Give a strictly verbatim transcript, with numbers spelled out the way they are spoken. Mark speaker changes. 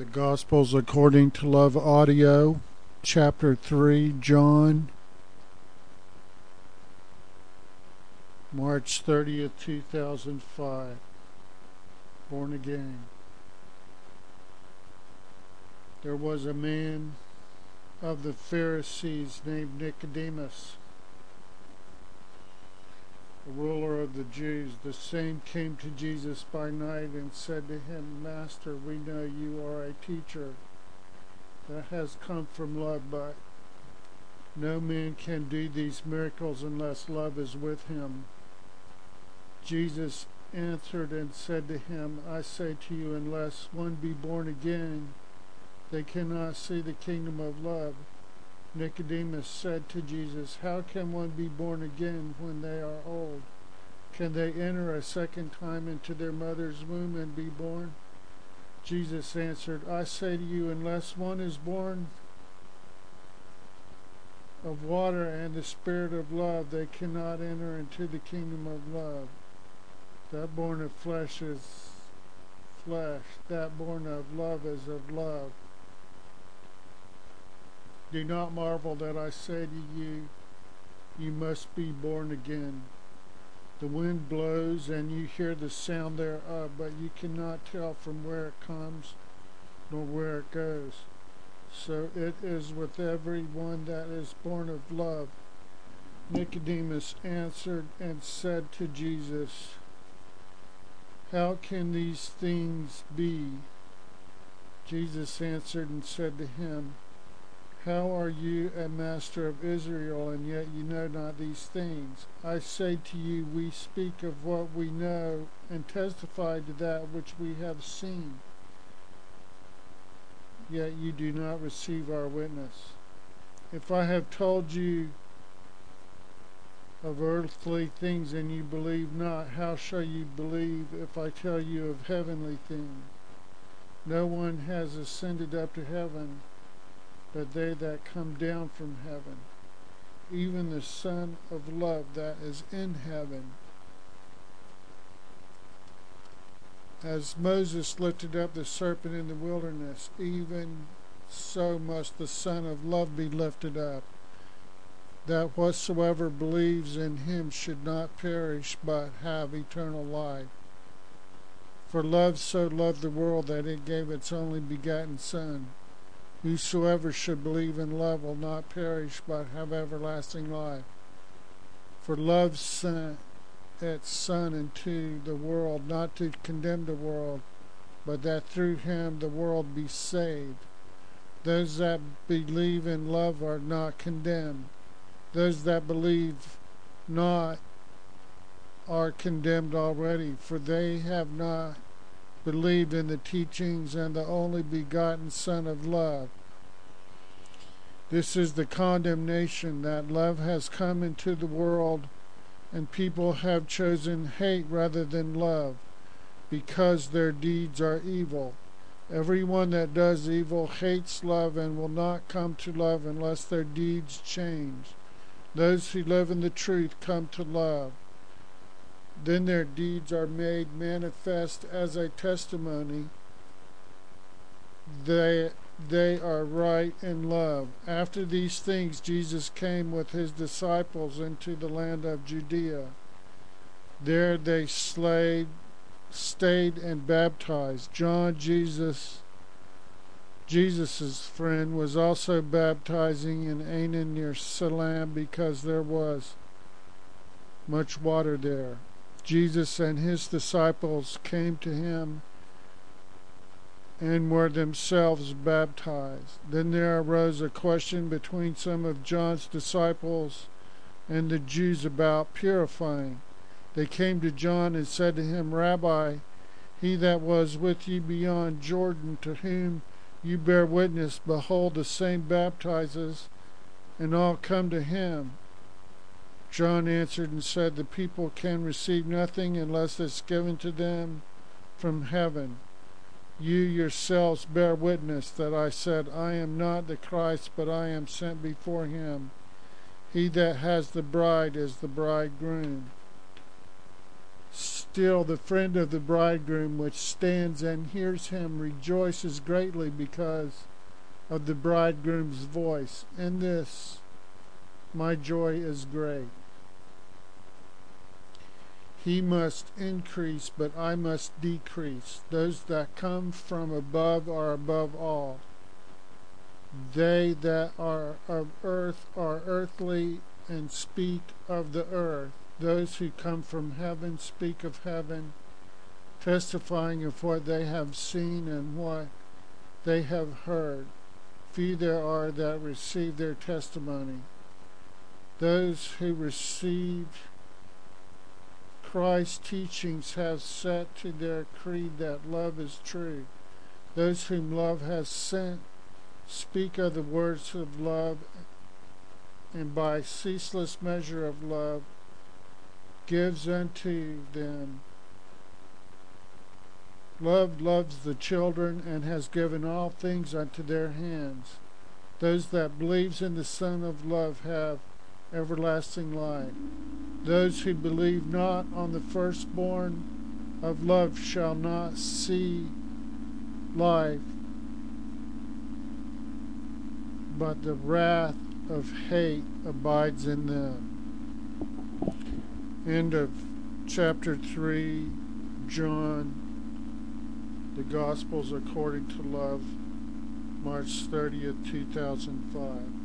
Speaker 1: The Gospels according to Love Audio, Chapter three, John, March thirtieth, two thousand five. Born again. There was a man of the Pharisees named Nicodemus, a ruler of the Jews. The same came to Jesus by night and said to him, Master, we know you are a teacher that has come from love, but no man can do these miracles unless love is with him. Jesus answered and said to him, I say to you, unless one be born again, they cannot see the kingdom of love. Nicodemus said to Jesus, How can one be born again when they are old? Can they enter a second time into their mother's womb and be born? Jesus answered, I say to you, unless one is born of water and the Spirit of love, they cannot enter into the kingdom of love. That born of flesh is flesh, that born of love is of love. Do not marvel that I say to you, you must be born again. The wind blows, and you hear the sound thereof, but you cannot tell from where it comes, nor where it goes. So it is with every one that is born of love. Nicodemus answered and said to Jesus, How can these things be? Jesus answered and said to him, How are you a master of Israel, and yet you know not these things? I say to you, we speak of what we know, and testify to that which we have seen. Yet you do not receive our witness. If I have told you of earthly things, and you believe not, how shall you believe if I tell you of heavenly things? No one has ascended up to heaven, but they that come down from heaven, even the Son of Love that is in heaven. As Moses lifted up the serpent in the wilderness, even so must the Son of Love be lifted up, that whatsoever believes in him should not perish, but have eternal life. For love so loved the world that it gave its only begotten Son. Whosoever should believe in love will not perish, but have everlasting life. For love sent its Son into the world, not to condemn the world, but that through him the world be saved. Those that believe in love are not condemned. Those that believe not are condemned already, for they have not believed in the teachings and the only begotten Son of Love. This is the condemnation, that love has come into the world, and people have chosen hate rather than love, because their deeds are evil. Everyone that does evil hates love and will not come to love unless their deeds change. Those who live in the truth come to love. Then their deeds are made manifest as a testimony that they are right in love. After these things Jesus came with his disciples into the land of Judea. There they slayed, stayed and baptized. John, Jesus, Jesus's friend, was also baptizing in Aenon near Salam, because there was much water there. Jesus and his disciples came to him and were themselves baptized. Then there arose a question between some of John's disciples and the Jews about purifying. They came to John and said to him, Rabbi, he that was with you beyond Jordan, to whom you bear witness, behold, the same baptizes, and all come to him. John answered and said, The people can receive nothing unless it's given to them from heaven. You yourselves bear witness that I said, I am not the Christ, but I am sent before him. He that has the bride is the bridegroom. Still the friend of the bridegroom which stands and hears him rejoices greatly because of the bridegroom's voice. In this my joy is great. He must increase, but I must decrease. Those that come from above are above all. They that are of earth are earthly and speak of the earth. Those who come from heaven speak of heaven, testifying of what they have seen and what they have heard. Few there are that receive their testimony. Those who received Christ's teachings have set to their creed that love is true. Those whom love has sent speak of the words of love, and by ceaseless measure of love gives unto them. Love loves the children and has given all things unto their hands. Those that believes in the Son of love have everlasting life. Those who believe not on the firstborn of love shall not see life, but the wrath of hate abides in them. End of chapter three, John, the Gospels according to love, March thirtieth, two thousand five.